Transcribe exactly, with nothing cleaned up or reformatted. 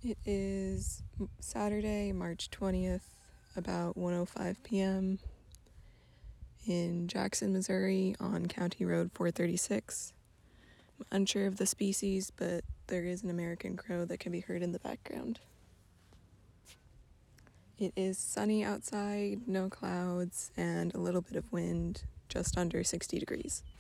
It is Saturday, March twentieth, about one oh five p.m. in Jackson, Missouri on County Road four thirty-six. I'm unsure of the species, but there is an American crow that can be heard in the background. It is sunny outside, no clouds, and a little bit of wind, just under sixty degrees.